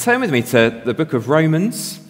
Turn with me to the book of Romans,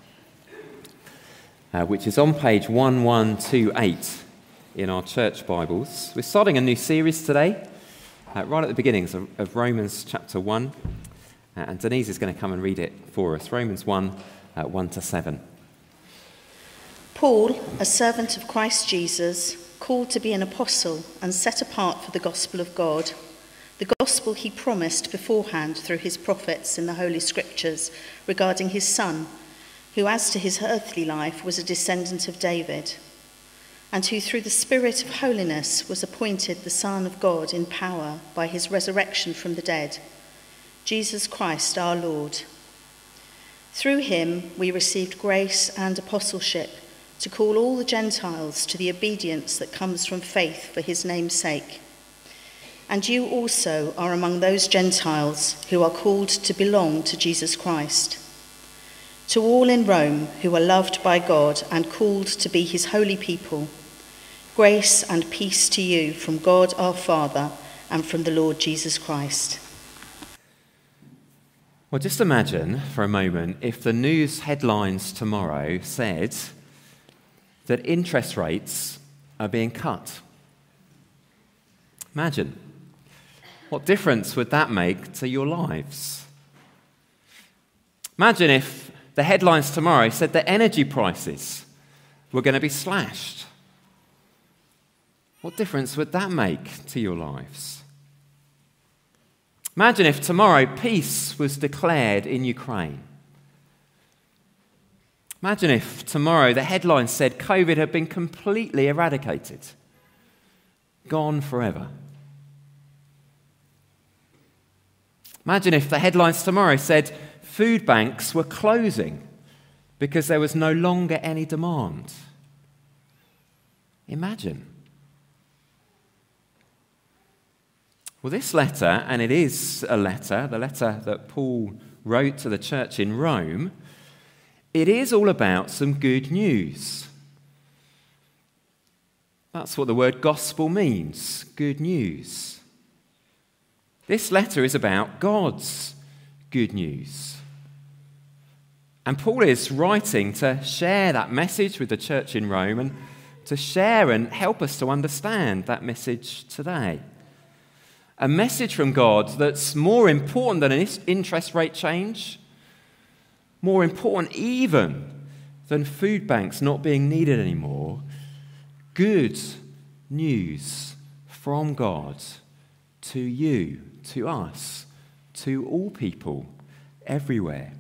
which is on page 1128 in our church Bibles. We're starting a new series today, right at the beginnings of Romans chapter 1, and Denise is going to come and read it for us. Romans 1, 1-7. Paul, a servant of Christ Jesus, called to be an apostle and set apart for the gospel of God, the gospel he promised beforehand through his prophets in the Holy Scriptures regarding his Son, who as to his earthly life was a descendant of David, and who through the Spirit of holiness was appointed the Son of God in power by his resurrection from the dead, Jesus Christ our Lord. Through him we received grace and apostleship to call all the Gentiles to the obedience that comes from faith for his name's sake. And you also are among those Gentiles who are called to belong to Jesus Christ. To all in Rome who are loved by God and called to be his holy people, grace and peace to you from God our Father and from the Lord Jesus Christ. Well, just imagine for a moment if the news headlines tomorrow said that interest rates are being cut. Imagine. What difference would that make to your lives? Imagine if the headlines tomorrow said that energy prices were going to be slashed. What difference would that make to your lives? Imagine if tomorrow peace was declared in Ukraine. Imagine if tomorrow the headlines said COVID had been completely eradicated, gone forever. Imagine if the headlines tomorrow said food banks were closing because there was no longer any demand. Imagine. Well, this letter, and it is a letter, the letter that Paul wrote to the church in Rome, it is all about some good news. That's what the word gospel means, good news. This letter is about God's good news. And Paul is writing to share that message with the church in Rome and to share and help us to understand that message today. A message from God that's more important than an interest rate change, more important even than food banks not being needed anymore. Good news from God to you, to us, to all people, everywhere.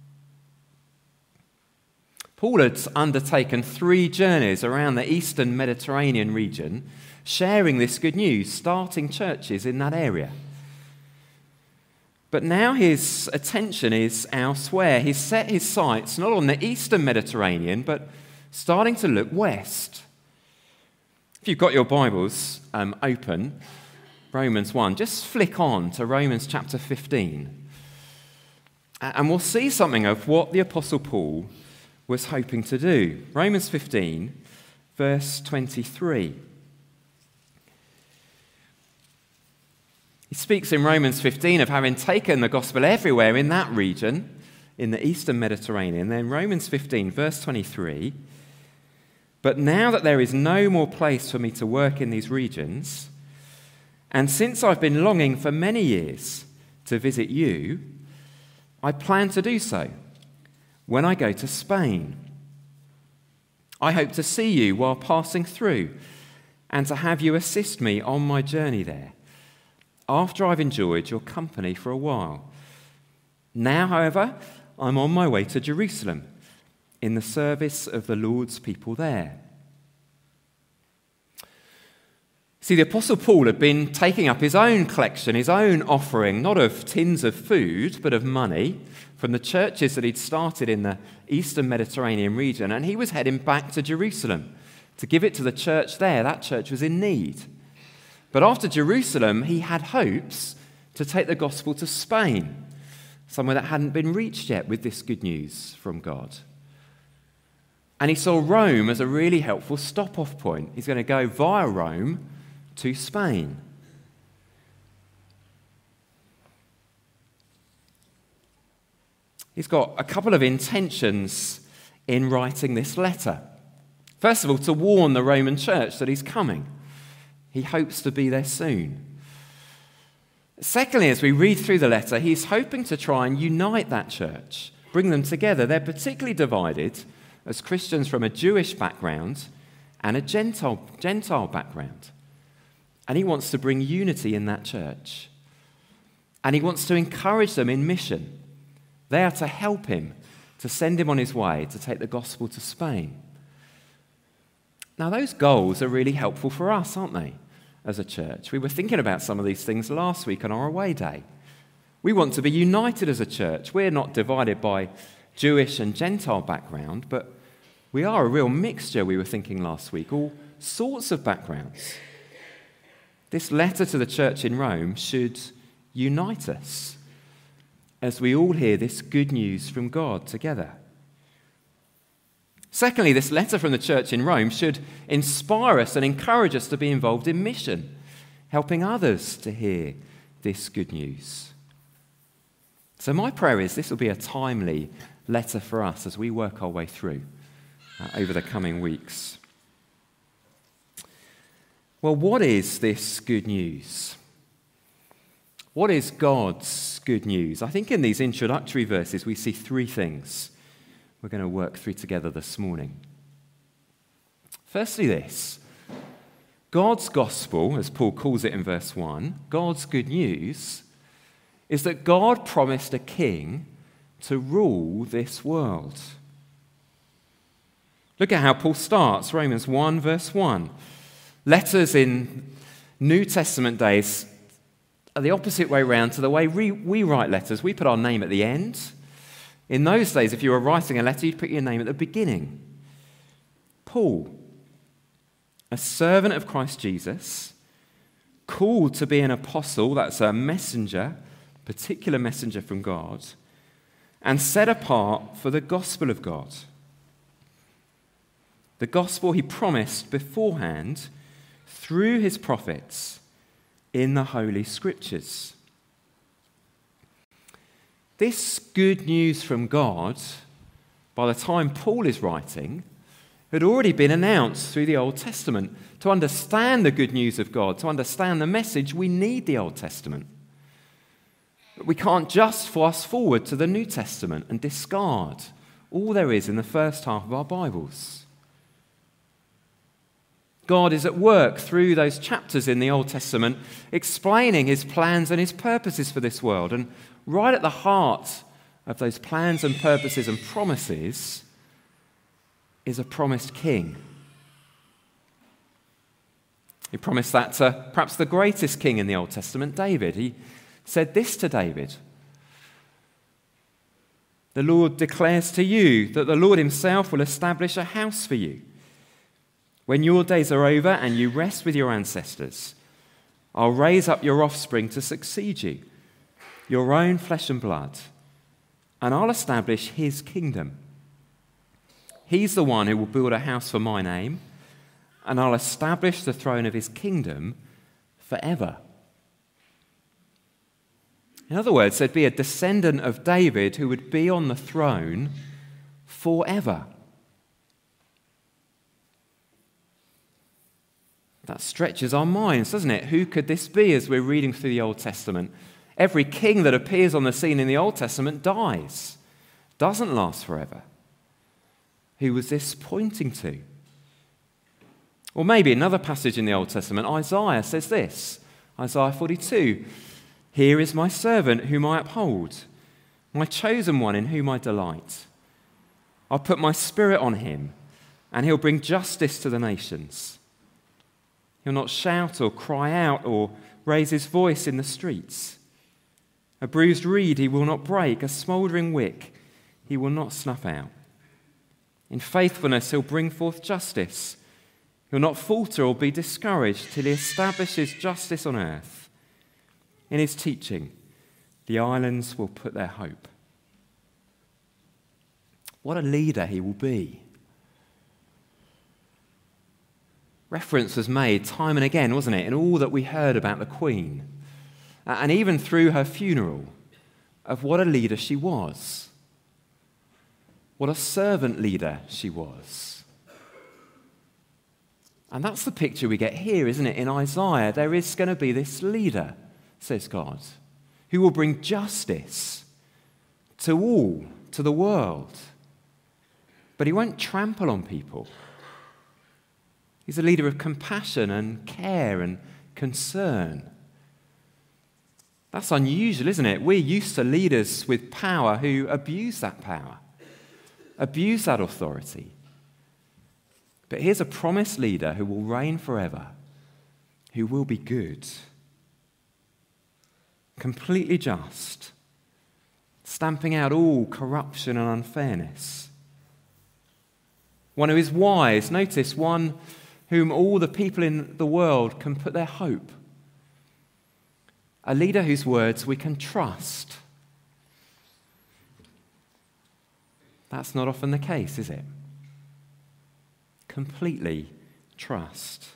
Paul had undertaken 3 journeys around the eastern Mediterranean region, sharing this good news, starting churches in that area. But now his attention is elsewhere. He's set his sights not on the eastern Mediterranean, but starting to look west. If you've got your Bibles open, Romans 1, just flick on to Romans chapter 15. And we'll see something of what the Apostle Paul was hoping to do. Romans 15, verse 23. He speaks in Romans 15 of having taken the gospel everywhere in that region, in the eastern Mediterranean. Then Romans 15, verse 23. But now that there is no more place for me to work in these regions, and since I've been longing for many years to visit you, I plan to do so when I go to Spain. I hope to see you while passing through and to have you assist me on my journey there, after I've enjoyed your company for a while. Now, however, I'm on my way to Jerusalem in the service of the Lord's people there. See, the Apostle Paul had been taking up his own collection, his own offering, not of tins of food, but of money, from the churches that he'd started in the eastern Mediterranean region, and he was heading back to Jerusalem to give it to the church there. That church was in need. But after Jerusalem, he had hopes to take the gospel to Spain, somewhere that hadn't been reached yet with this good news from God. And he saw Rome as a really helpful stop-off point. He's going to go via Rome to Spain. he's got a couple of intentions in writing this letter. First of all, to warn the Roman church that he's coming. He hopes to be there soon. Secondly, as we read through the letter, he's hoping to try and unite that church, bring them together. They're particularly divided as Christians from a Jewish background and a Gentile background. And he wants to bring unity in that church. And he wants to encourage them in mission. They are to help him, to send him on his way, to take the gospel to Spain. Now, those goals are really helpful for us, aren't they, as a church? We were thinking about some of these things last week on our away day. We want to be united as a church. We're not divided by Jewish and Gentile background, but we are a real mixture, we were thinking last week, all sorts of backgrounds. This letter to the church in Rome should unite us as we all hear this good news from God together. Secondly, this letter from the church in Rome should inspire us and encourage us to be involved in mission, helping others to hear this good news. So my prayer is this will be a timely letter for us as we work our way through over the coming weeks. Well, what is this good news? What is God's good news? I think in these introductory verses we see three things we're going to work through together this morning. Firstly, this. God's gospel, as Paul calls it in verse 1, God's good news is that God promised a king to rule this world. Look at how Paul starts, Romans 1, verse 1. Letters in New Testament days are the opposite way around to the way we write letters. We put our name at the end. In those days, if you were writing a letter, you'd put your name at the beginning. Paul, a servant of Christ Jesus, called to be an apostle, that's a messenger, particular messenger from God, and set apart for the gospel of God. The gospel he promised beforehand through his prophets in the Holy Scriptures. This good news from God, by the time Paul is writing, had already been announced through the Old Testament. To understand the good news of God, to understand the message, we need the Old Testament. But we can't just fast forward to the New Testament and discard all there is in the first half of our Bibles. God is at work through those chapters in the Old Testament, explaining his plans and his purposes for this world. And right at the heart of those plans and purposes and promises is a promised king. He promised that to perhaps the greatest king in the Old Testament, David. He said this to David: "The Lord declares to you that the Lord himself will establish a house for you. When your days are over and you rest with your ancestors, I'll raise up your offspring to succeed you, your own flesh and blood, and I'll establish his kingdom. He's the one who will build a house for my name, and I'll establish the throne of his kingdom forever." In other words, there'd be a descendant of David who would be on the throne forever. That stretches our minds, doesn't it? Who could this be as we're reading through the Old Testament? Every king that appears on the scene in the Old Testament dies, doesn't last forever. Who was this pointing to? Or maybe another passage in the Old Testament, Isaiah says this, Isaiah 42, "Here is my servant whom I uphold, my chosen one in whom I delight. I'll put my spirit on him, and he'll bring justice to the nations. He'll not shout or cry out or raise his voice in the streets. A bruised reed he will not break, a smouldering wick he will not snuff out. In faithfulness he'll bring forth justice. He'll not falter or be discouraged till he establishes justice on earth. In his teaching, the islands will put their hope." What a leader he will be. Reference was made time and again, wasn't it, in all that we heard about the Queen, and even through her funeral, of what a leader she was. What a servant leader she was. And that's the picture we get here, isn't it? In Isaiah, there is going to be this leader, says God, who will bring justice to all, to the world. But he won't trample on people. He's a leader of compassion and care and concern. That's unusual, isn't it? We're used to leaders with power who abuse that power, abuse that authority. But here's a promised leader who will reign forever, who will be good, completely just, stamping out all corruption and unfairness. One who is wise, notice, one whom all the people in the world can put their hope. A leader whose words we can trust. That's not often the case, is it? Completely trust.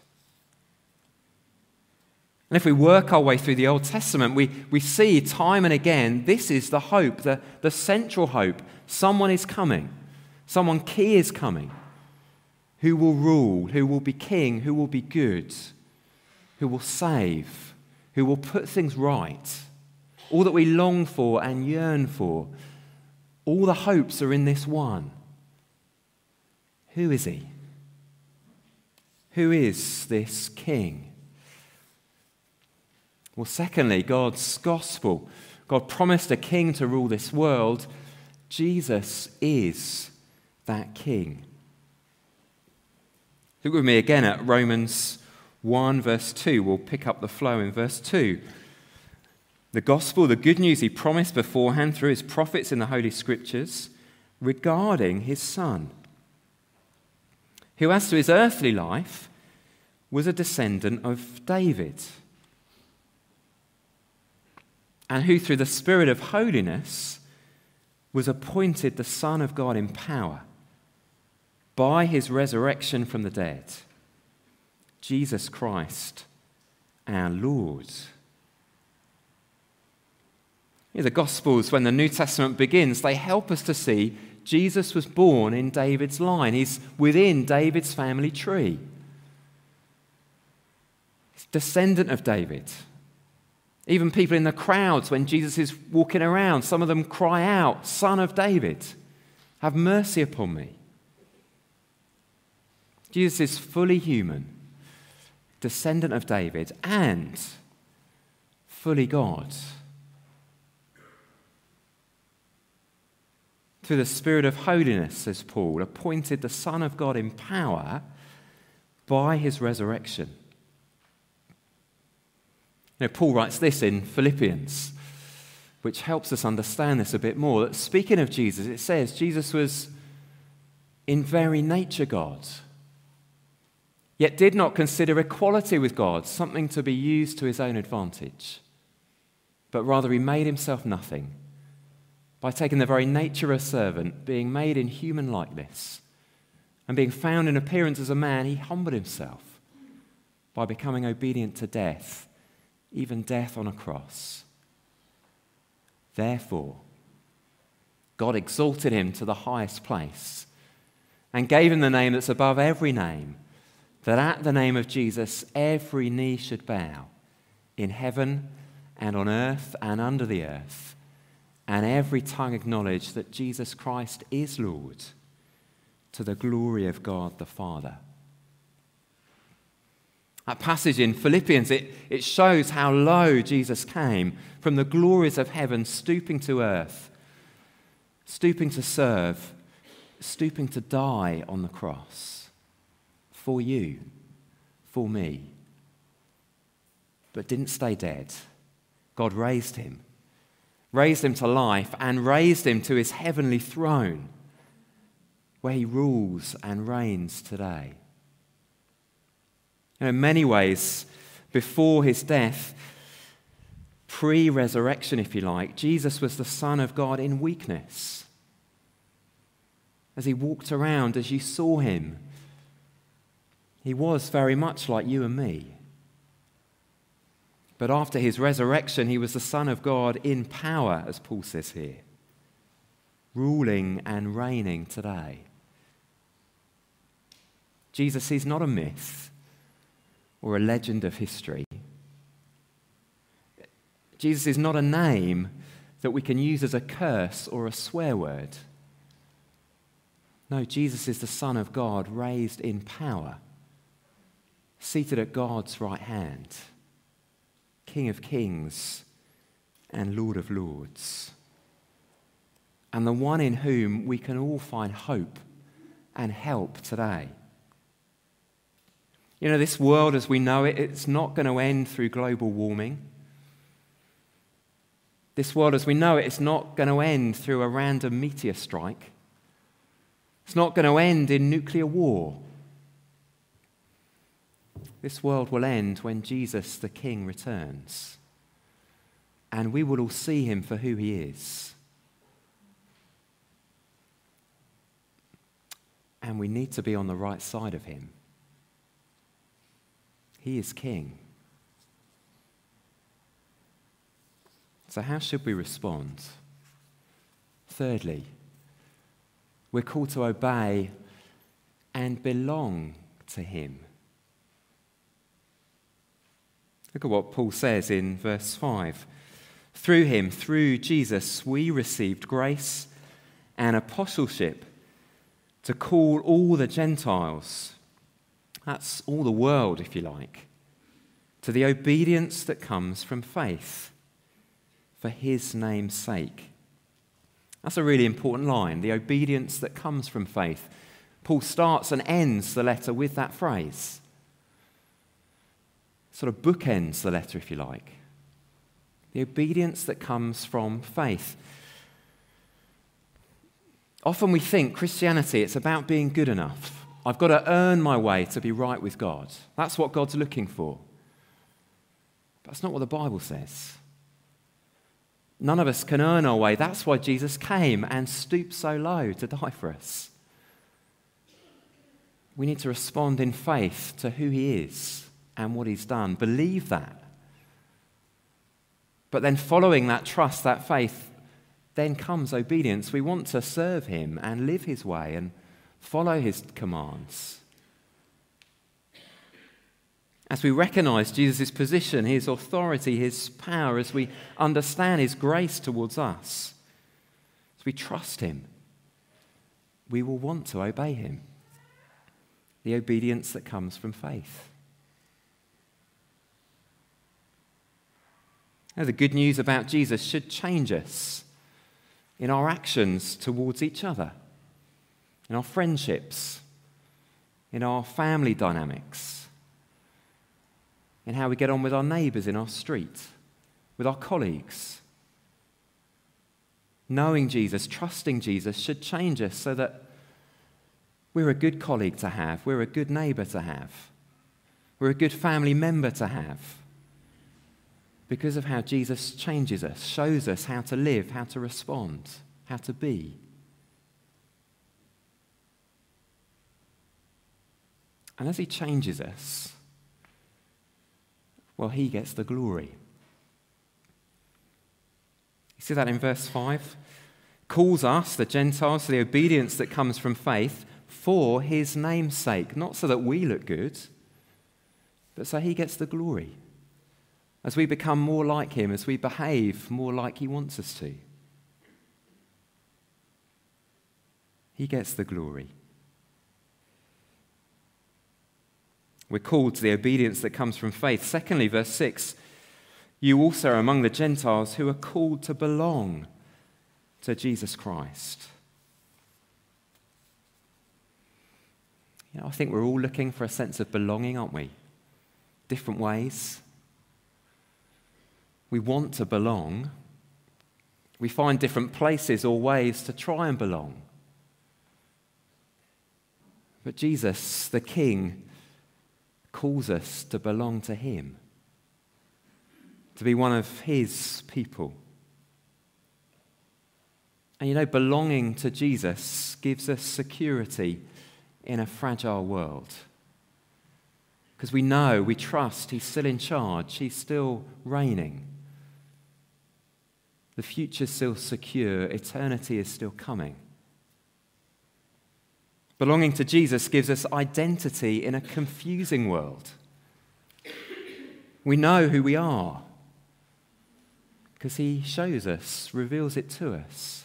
And if we work our way through the Old Testament, we see time and again this is the hope, the central hope. Someone is coming. Someone key is coming. Who will rule, who will be king, who will be good, who will save, who will put things right. All that we long for and yearn for, all the hopes are in this one. Who is he? Who is this king? Well, secondly, God's gospel. God promised a king to rule this world. Jesus is that king. Look with me again at Romans 1, verse 2. We'll pick up the flow in verse 2. The gospel, the good news he promised beforehand through his prophets in the Holy Scriptures regarding his Son, who as to his earthly life was a descendant of David, and who through the Spirit of holiness was appointed the Son of God in power, by his resurrection from the dead, Jesus Christ, our Lord. The Gospels, when the New Testament begins, they help us to see Jesus was born in David's line. He's within David's family tree. He's descendant of David. Even people in the crowds, when Jesus is walking around, some of them cry out, "Son of David, have mercy upon me." Jesus is fully human, descendant of David, and fully God. Through the Spirit of holiness, says Paul, appointed the Son of God in power by his resurrection. Paul writes this in Philippians, which helps us understand this a bit more. That speaking of Jesus, it says Jesus was in very nature God, yet did not consider equality with God something to be used to his own advantage, but rather he made himself nothing by taking the very nature of a servant, being made in human likeness, and being found in appearance as a man, he humbled himself by becoming obedient to death, even death on a cross. Therefore, God exalted him to the highest place and gave him the name that's above every name, that at the name of Jesus every knee should bow, in heaven and on earth and under the earth, and every tongue acknowledge that Jesus Christ is Lord, to the glory of God the Father. That passage in Philippians, it shows how low Jesus came from the glories of heaven, stooping to earth, stooping to serve, stooping to die on the cross for you, for me. But didn't stay dead. God raised him to life, and raised him to his heavenly throne, where he rules and reigns today. In many ways, before his death, pre-resurrection, if you like, Jesus was the Son of God in weakness. As he walked around, as you saw him, he was very much like you and me. But after his resurrection, he was the Son of God in power, as Paul says here. ruling and reigning today. Jesus is not a myth or a legend of history. Jesus is not a name that we can use as a curse or a swear word. No, Jesus is the Son of God, raised in power, seated at God's right hand, King of kings and Lord of lords, and the one in whom we can all find hope and help today. You know, this world as we know it, it's not going to end through global warming. This world as we know it, it's not going to end through a random meteor strike. It's not going to end in nuclear war. This world will end when Jesus the King returns, and we will all see him for who he is. And we need to be on the right side of him. He is King. So how should we respond? Thirdly, we're called to obey and belong to him. Look at what Paul says in verse 5. Through him, through Jesus, we received grace and apostleship to call all the Gentiles, that's all the world if you like, to the obedience that comes from faith for his name's sake. That's a really important line, the obedience that comes from faith. Paul starts and ends the letter with that phrase. Sort of bookends the letter, if you like. The obedience that comes from faith. Often we think Christianity, it's about being good enough. I've got to earn my way to be right with God. That's what God's looking for. But that's not what the Bible says. None of us can earn our way. That's why Jesus came and stooped so low to die for us. We need to respond in faith to who he is and what he's done. Believe that. But then following that trust, that faith, then comes obedience. We want to serve him and live his way and follow his commands. As we recognize Jesus' position, his authority, his power, as we understand his grace towards us, as we trust him, we will want to obey him. The obedience that comes from faith. Now, the good news about Jesus should change us in our actions towards each other, in our friendships, in our family dynamics, in how we get on with our neighbours in our street, with our colleagues. Knowing Jesus, trusting Jesus should change us so that we're a good colleague to have, we're a good neighbour to have, we're a good family member to have, because of how Jesus changes us, shows us how to live, how to respond, how to be. And as he changes us, well, he gets the glory. You see that in verse 5? Calls us, the Gentiles, to the obedience that comes from faith for his name's sake. Not so that we look good, but so he gets the glory. As we become more like him, as we behave more like he wants us to. He gets the glory. We're called to the obedience that comes from faith. Secondly, verse 6, you also are among the Gentiles who are called to belong to Jesus Christ. You know, I think we're all looking for a sense of belonging, aren't we? Different ways. We want to belong. We find different places or ways to try and belong. But Jesus, the King, calls us to belong to him, to be one of his people. And you know, belonging to Jesus gives us security in a fragile world. Because we know, we trust he's still in charge, he's still reigning. The future's still secure. Eternity is still coming. Belonging to Jesus gives us identity in a confusing world. We know who we are because he shows us, reveals it to us.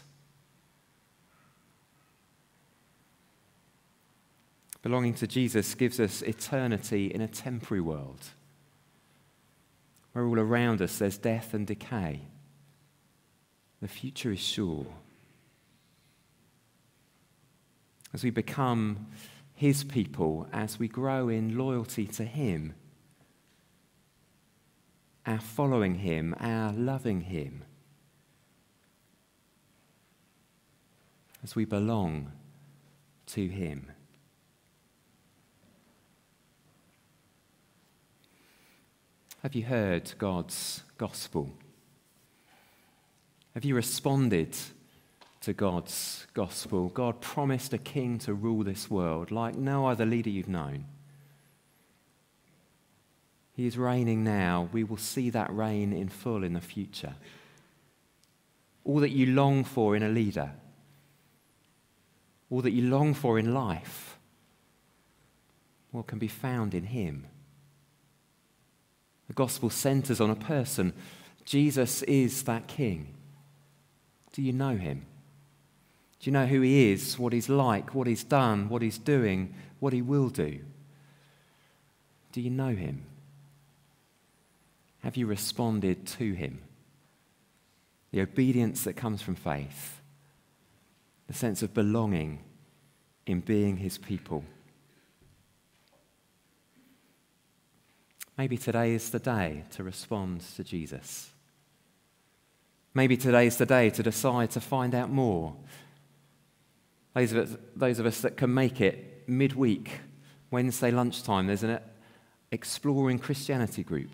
Belonging to Jesus gives us eternity in a temporary world where all around us there's death and decay. The future is sure. As we become his people, as we grow in loyalty to him, our following him, our loving him, as we belong to him. Have you heard God's gospel? Have you responded to God's gospel? God promised a king to rule this world like no other leader you've known. He is reigning now. We will see that reign in full in the future. All that you long for in a leader, all that you long for in life, what can be found in him. The gospel centers on a person. Jesus is that king. Do you know him? Do you know who he is, what he's like, what he's done, what he's doing, what he will do? Do you know him? Have you responded to him? The obedience that comes from faith, the sense of belonging in being his people. Maybe today is the day to respond to Jesus. Maybe today is the day to decide to find out more. Those of us that can make it midweek, Wednesday lunchtime, there's an Exploring Christianity group.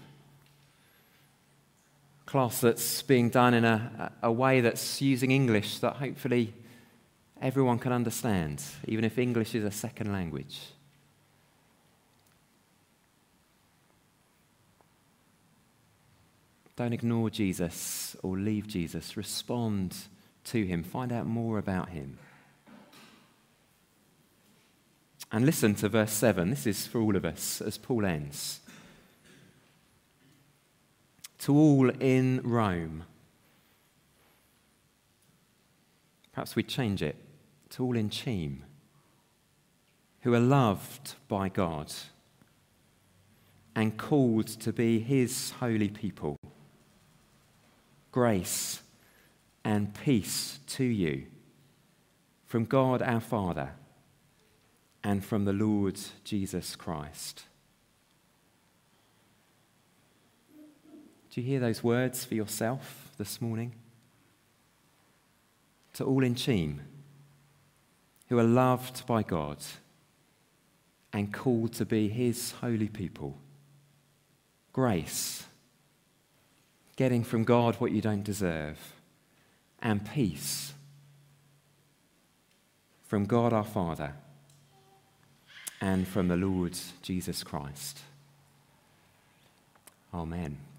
Class that's being done in a way that's using English that hopefully everyone can understand, even if English is a second language. Don't ignore Jesus or leave Jesus. Respond to him. Find out more about him. And listen to verse 7. This is for all of us as Paul ends. To all in Rome. Perhaps we change it. To all in Cheam, who are loved by God and called to be his holy people. Grace and peace to you from God our Father and from the Lord Jesus Christ. Do you hear those words for yourself this morning? To all in Cheam, who are loved by God and called to be his holy people. Grace, getting from God what you don't deserve, and peace from God our Father and from the Lord Jesus Christ. Amen.